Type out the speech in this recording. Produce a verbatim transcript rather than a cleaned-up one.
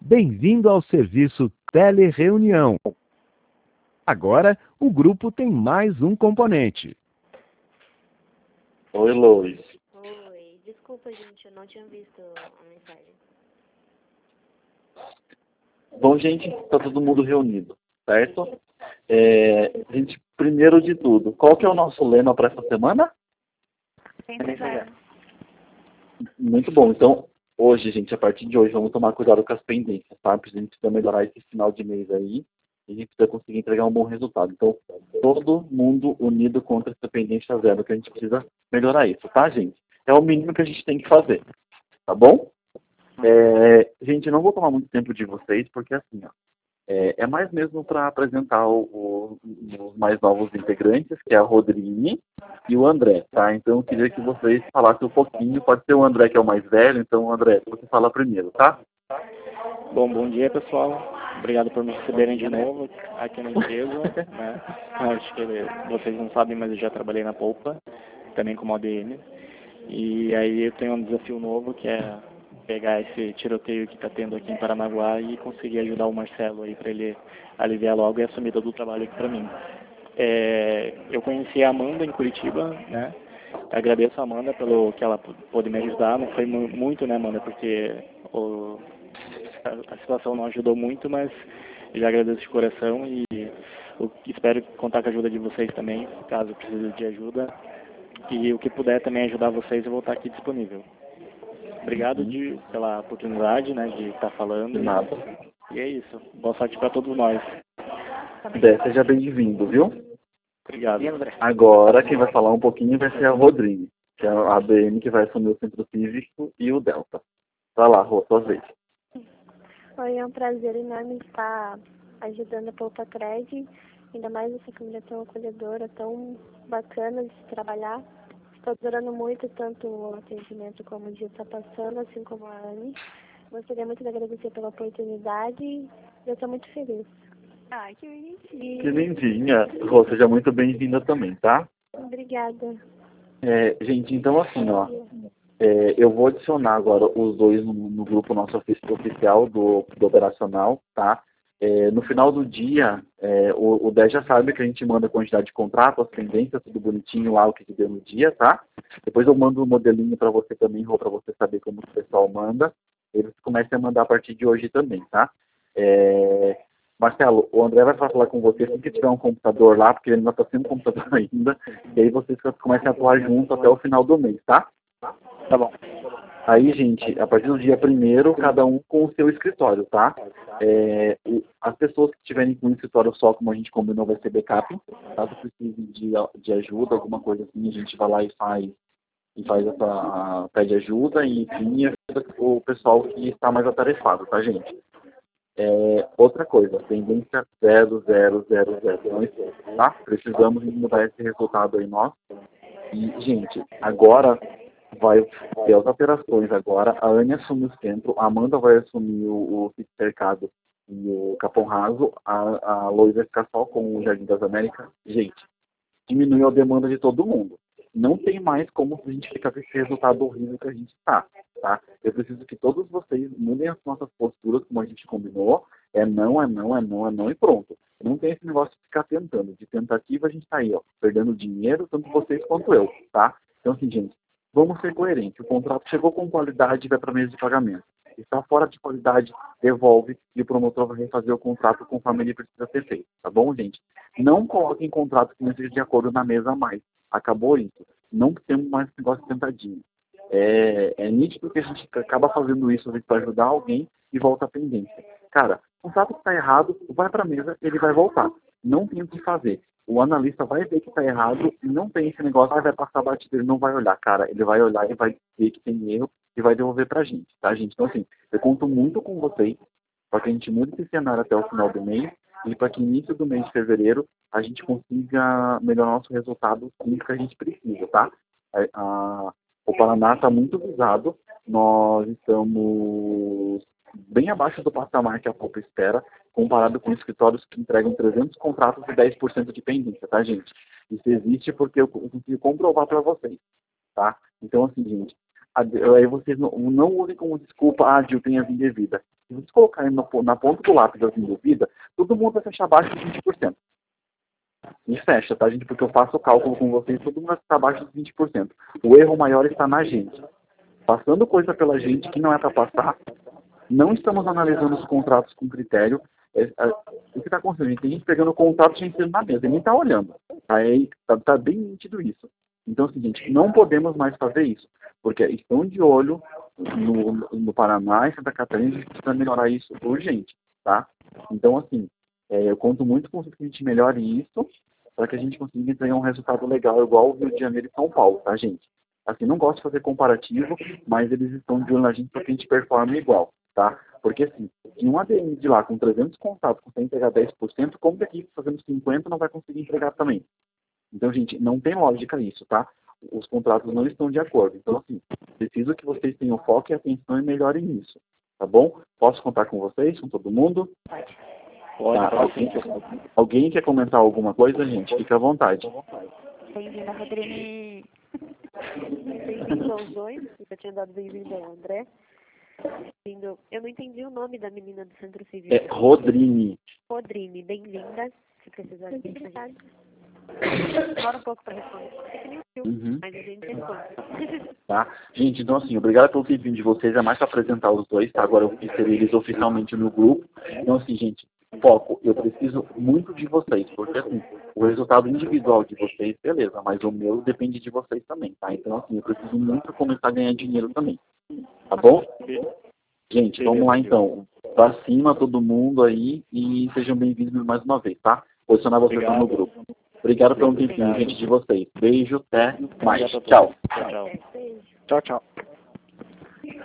Bem-vindo ao serviço Telereunião. Agora, o grupo tem mais um componente. Oi, Lois. Oi, desculpa, gente, eu não tinha visto a mensagem. Bom, gente, está todo mundo reunido, certo? É, gente, primeiro de tudo, qual que é o nosso lema para essa semana? Sempre vai. Muito bom. Então, hoje, gente, a partir de hoje, vamos tomar cuidado com as pendências, tá? Porque a gente precisa melhorar esse final de mês aí e a gente precisa conseguir entregar um bom resultado. Então, todo mundo unido contra essa pendência zero, que a gente precisa melhorar isso, tá, gente? É o mínimo que a gente tem que fazer, tá bom? É, gente, eu não vou tomar muito tempo de vocês, porque assim, ó, é, é mais mesmo para apresentar o, o, os mais novos integrantes, que é a Rodrigue e o André, tá? Então eu queria que vocês falassem um pouquinho, pode ser o André que é o mais velho, então André, você fala primeiro, tá? Bom, bom dia, pessoal. Obrigado por me receberem de novo aqui na empresa, né? Acho que vocês não sabem, mas eu já trabalhei na Polpa, também como A D M. E aí eu tenho um desafio novo, que é pegar esse tiroteio que está tendo aqui em Paranaguá e conseguir ajudar o Marcelo aí para ele aliviar logo e assumir todo o trabalho aqui para mim. É, eu conheci a Amanda em Curitiba, né? Agradeço a Amanda pelo que ela pôde me ajudar. Não foi muito, né, Amanda, porque o, a, a situação não ajudou muito, mas já agradeço de coração e eu espero contar com a ajuda de vocês também, caso precise de ajuda. E o que puder também ajudar vocês, eu vou estar aqui disponível. Obrigado de, pela oportunidade, né, de estar falando. De nada. E é isso. Boa sorte para todos nós. Dé, seja bem-vindo, viu? Obrigado. Agora, quem vai falar um pouquinho vai ser a Rodrigue, que é a A D M que vai assumir o Centro Cívico e o Delta. Vai lá, Rô, sua vez. Oi, é um prazer enorme estar ajudando a Poupa Cred, ainda mais essa família tão acolhedora, tão bacana de se trabalhar. Estou adorando muito tanto o atendimento como o dia está passando, assim como a Anne. Gostaria muito de agradecer pela oportunidade e eu estou muito feliz. Ai, que bonitinho. Que lindinha. Rô, seja muito bem-vinda também, tá? Obrigada. É, gente, então assim, ó, é, eu vou adicionar agora os dois no, no grupo nosso ofici- oficial do, do operacional, tá? É, no final do dia, é, o, o Dé já sabe que a gente manda a quantidade de contrato, as pendências, tudo bonitinho lá, o que, que deu no dia, tá? Depois eu mando um modelinho para você também, para você saber como o pessoal manda. Eles comecem a mandar a partir de hoje também, tá? É, Marcelo, o André vai falar com você assim que tiver um computador lá, porque ele não está sem um computador ainda, e aí vocês comecem a atuar junto até o final do mês, tá? Tá bom. Aí, gente, a partir do dia primeiro, cada um com o seu escritório, tá? É, as pessoas que estiverem com o escritório só, como a gente combinou, vai ser backup. Caso precise de, de ajuda, alguma coisa assim, a gente vai lá e faz, e faz essa, a, pede ajuda e, enfim, ajuda o pessoal que está mais atarefado, tá, gente? É, outra coisa, tendência zero, zero, zero, zero, tá? Precisamos mudar esse resultado aí, nós. E, gente, agora vai ter as operações agora, a Anne assume o centro, a Amanda vai assumir o, o cercado e o Capão Raso, a, a Lois vai ficar só com o Jardim das Américas. Gente, diminuiu a demanda de todo mundo. Não tem mais como a gente ficar com esse resultado horrível que a gente está, tá? Eu preciso que todos vocês mudem as nossas posturas, como a gente combinou. É não, é não, é não, é não e pronto. Não tem esse negócio de ficar tentando. De tentativa a gente está aí, ó, perdendo dinheiro, tanto vocês quanto eu, tá? Então, assim, gente, vamos ser coerentes. O contrato chegou com qualidade e vai para mesa de pagamento. Está fora de qualidade, devolve e o promotor vai refazer o contrato conforme ele precisa ser feito. Tá bom, gente? Não coloquem contrato que não esteja de acordo na mesa a mais. Acabou isso. Não temos mais esse negócio de tentadinho. É, é nítido que a gente acaba fazendo isso para ajudar alguém e volta à pendência. Cara, o contrato que está errado, vai para a mesa, ele vai voltar. Não tem o que fazer. O analista vai ver que está errado e não tem esse negócio, ah, vai passar batido, ele não vai olhar, cara. Ele vai olhar e vai ver que tem erro e vai devolver pra gente, tá, gente? Então, assim, eu conto muito com vocês para que a gente mude esse cenário até o final do mês e para que início do mês de fevereiro a gente consiga melhorar nosso resultado com o que a gente precisa, tá? A, a, o Paraná está muito visado, nós estamos bem abaixo do patamar que a Poupa espera, comparado com escritórios que entregam trezentos contratos e dez por cento de pendência, tá, gente? Isso existe porque eu consegui comprovar para vocês, tá? Então, assim, gente, aí vocês não, não usem como desculpa, ah, Gil tem as indevidas. Se vocês colocarem na, na ponta do lápis as indevidas, todo mundo vai fechar abaixo de vinte por cento. E fecha, tá, gente? Porque eu faço o cálculo com vocês, todo mundo vai ficar abaixo de vinte por cento. O erro maior está na gente. Passando coisa pela gente que não é para passar, não estamos analisando os contratos com critério. É, é, o que está acontecendo? Tem gente pegando o contrato e ensinando na mesa, e nem está olhando. Aí tá, tá bem nítido isso. Então é o seguinte, não podemos mais fazer isso, porque estão de olho no, no Paraná e Santa Catarina, a gente precisa melhorar isso urgente, tá? Então, assim, é, eu conto muito com que a gente melhore isso, para que a gente consiga entregar um resultado legal, igual o Rio de Janeiro e São Paulo, tá, gente? Assim, não gosto de fazer comparativo, mas eles estão de olho na gente para que a gente performe igual, tá? Porque, assim, se um A D M de lá com trezentos contatos consegue entregar dez por cento, como que aqui fazendo cinquenta não vai conseguir entregar também? Então, gente, não tem lógica isso, tá? Os contratos não estão de acordo. Então, assim, preciso que vocês tenham foco e atenção e melhorem nisso, tá bom? Posso contar com vocês, com todo mundo? Pode. Pode, tá, alguém, alguém quer comentar alguma coisa, gente? Fica à vontade. Bem-vinda, Rodrigo. Bem-vindo aos dois. Eu tinha dado bem-vindo ao André. Eu não entendi o nome da menina do Centro Civil. É Rodrine. Rodrine, bem-vinda. Se precisar de mim, demora um pouco para responder. Uhum. Mas a gente responde. Tá? Gente, então assim, obrigado pelo tempo de vocês. É mais para apresentar os dois, tá? Agora eu inseri eles oficialmente no grupo. Então assim, gente, foco. Eu preciso muito de vocês, porque assim, o resultado individual de vocês, beleza, mas o meu depende de vocês também, tá? Então assim, eu preciso muito começar a ganhar dinheiro também. Tá bom? Gente, vamos lá então. Pra cima todo mundo aí e sejam bem-vindos mais uma vez, tá? Posicionar vocês Obrigado. no grupo. Obrigado pelo tempinho, gente, de vocês. Beijo, até mais. Tchau. Tchau, tchau. Tchau, tchau.